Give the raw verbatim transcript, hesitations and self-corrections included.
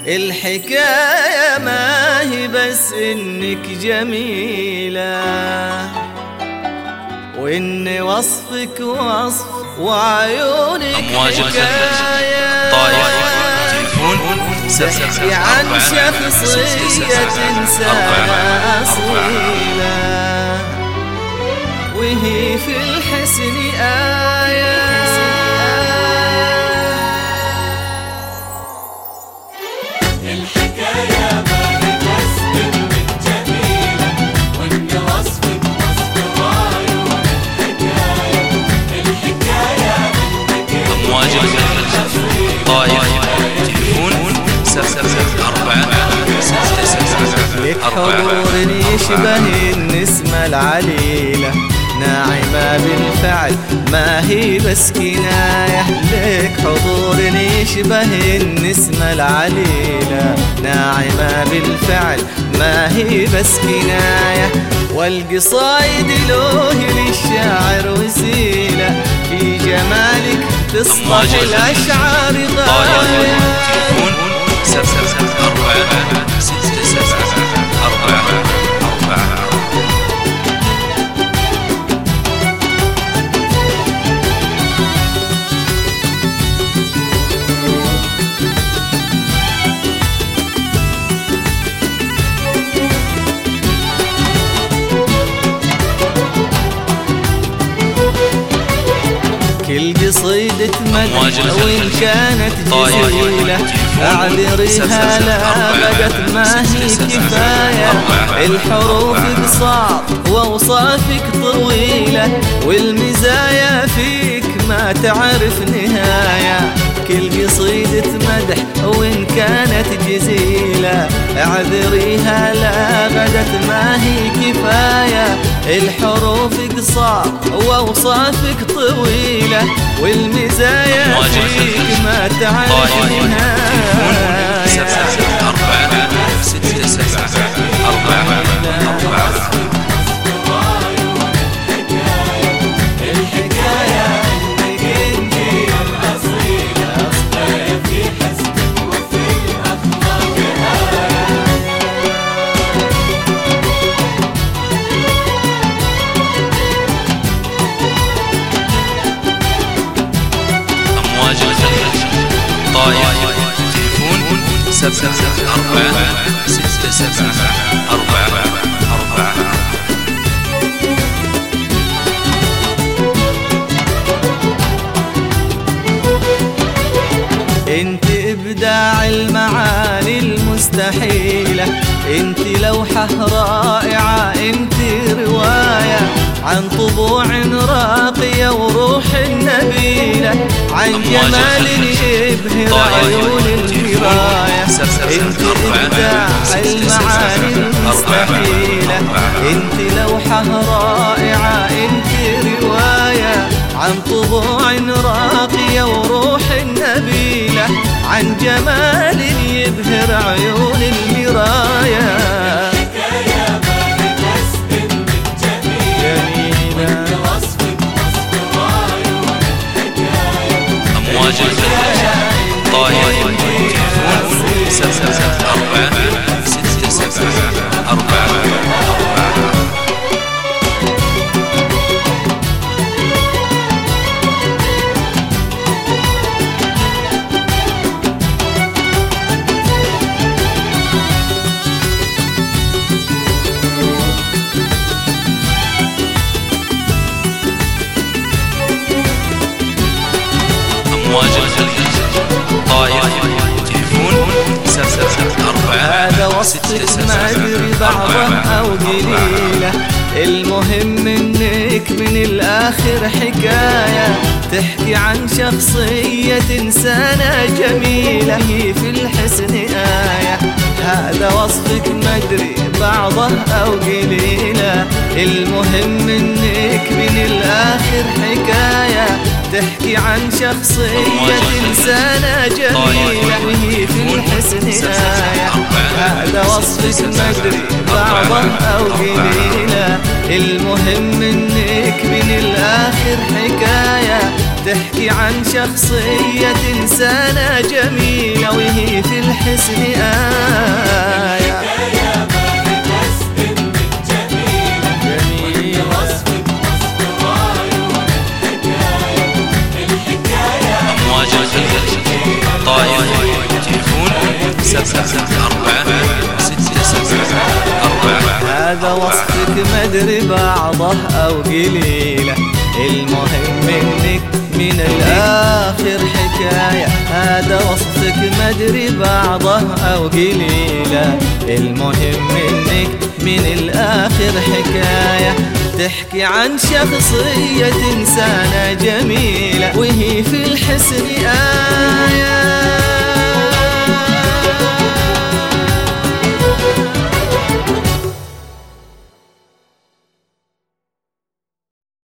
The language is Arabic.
الحكاية ما هي بس إنك جميلة، وإن وصفك وصف وعيونك حكاية. تحكي عن شخصية إنسانة أصيلة، وهي في الحسن آية. الحكاية ما هي بس إنك جميلة، وإن وصفك وصف وعيونك حكاية. الحكاية إنك أمواج طايف تليفون سبسبسب أربعة لك حضور يشبه النسمة العليلة، ناعمة بالفعل ما هي بس كناية. لك حضور يشبه النسمة العليلة، ناعمة بالفعل ما هي بس كناية. والقصايد له للشاعر وسيلة، في جمالك تصلح الأشعار غاية. سبسبسب أربعة ستة سبعة أربعة أربعة. كل قصيدة مدح وإن كانت جزيلة، أعذريها لا بدت ما هي كفاية. الحروف قصار وأوصافك طويلة، والمزايا فيك ما تعرف نهاية. كل قصيدة مدح وإن كانت جزيلة، اعذريها لا بدت ما هي كفاية. الحروف قصار وأوصافك طويلة، والمزايا فيك ما تعرف نهاية. أربعة ستة سبعة أربعة أربعة. طايف تليفون سبسبسب أربعة ستة سبعة أربعة أربعة. انت ابداع المعاني المستحيلة، انت لوحة رائعة، انت رواية عن طبوع راقية وروح نبيلة، عن جمال يبهر عيون المراية. انت ابداع المعاني المستحيلة، انت لوحة رائعة، انت رواية عن طبوع راقية وروح نبيلة، عن جمال يبهر عيون المراية. الحكاية ما هي بس إنك جميلة، وإن وصفك وصف وعيونك حكاية. أمواج طايف تليفون سبسبسب أربعة ستة سبعة أربعة أربعة. أمواج طايف تليفون سبسبسب أربعة هذا وصفك ما أدري بعضه أو قليلة، المهم إنك من الآخر حكاية، تحكي عن شخصية إنسانة جميلة، هي في الحسن آية. هذا وصفك ما أدري بعضه أو قليلة، المهم إنك من الآخر حكاية، تحكي عن شخصية إنسانة جميلة، وهي في الحسن آية. هذا وصفك ما ادري بعضه او قليله، المهم انك من الاخر حكايه تحكي عن شخصيه انسانه جميله وهي في الحسن ايه. أمواج الخليج طائف تليفون سبعة أربعة ستة سبعة أربعة. هذا وصفك ما ادري بعضه او قليله، المهم انك من الاخر حكايه. هذا وصفك ما ادري بعضه او قليله، المهم انك من الاخر حكايه تحكي عن شخصيه انسانه جميله وهي في الحسن